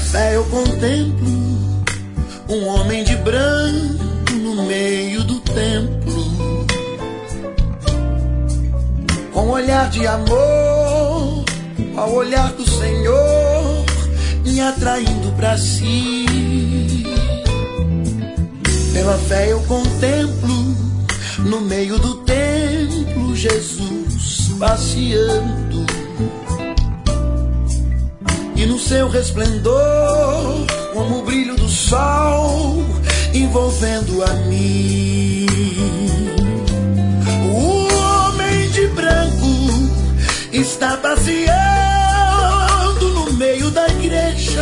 fé eu contemplo um homem de branco no meio do templo, com um olhar de amor, ao olhar do Senhor, me atraindo para si. Pela fé eu contemplo no meio do templo Jesus passeando, e no seu resplendor, como o brilho do sol, envolvendo a mim. O homem de branco está passeando no meio da igreja.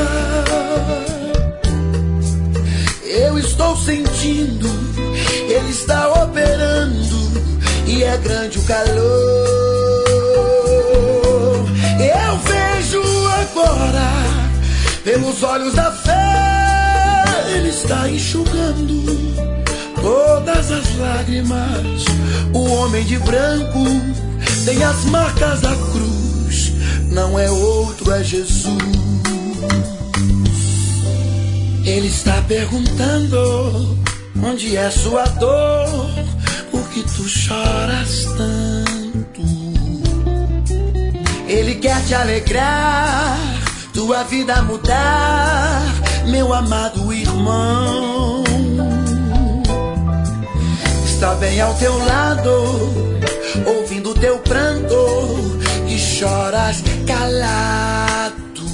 Eu estou sentindo, ele está operando, e é grande o calor. Eu vejo agora, pelos olhos da fé, ele está enxugando todas as lágrimas. O homem de branco tem as marcas da cruz, não é outro, é Jesus. Ele está perguntando: onde é sua dor? Por que tu choras tanto? Ele quer te alegrar, tua vida mudar, meu amado irmão. Está bem ao teu lado, ouvindo teu pranto, e choras calado.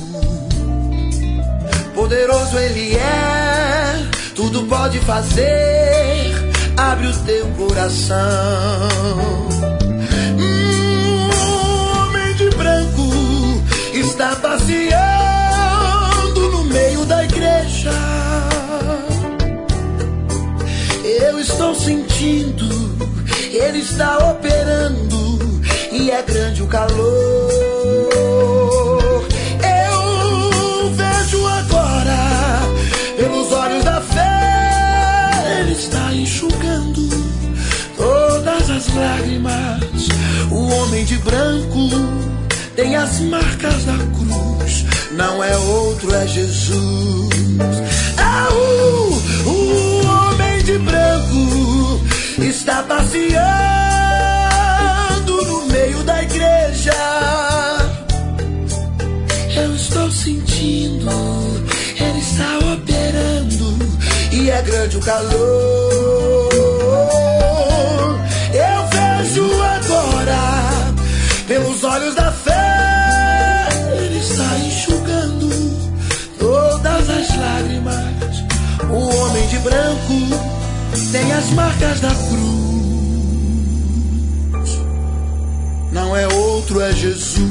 Poderoso ele é, tudo pode fazer, abre o teu coração. Homem de branco está passeando no meio da igreja. Eu estou sentindo, ele está operando, e é grande o calor. Eu vejo agora, pelos olhos da fé, ele está enxugando todas as lágrimas. O homem de branco tem as marcas da cruz, não é outro, é Jesus. O homem de branco está passeando no meio da igreja. Eu estou sentindo, ele está operando, e é grande o calor. Eu vejo agora, pelos olhos da fé, ele está enxugando todas as lágrimas. O homem de branco tem as marcas da cruz, não é outro, é Jesus.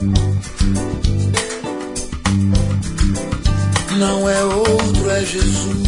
Não é outro, é Jesus.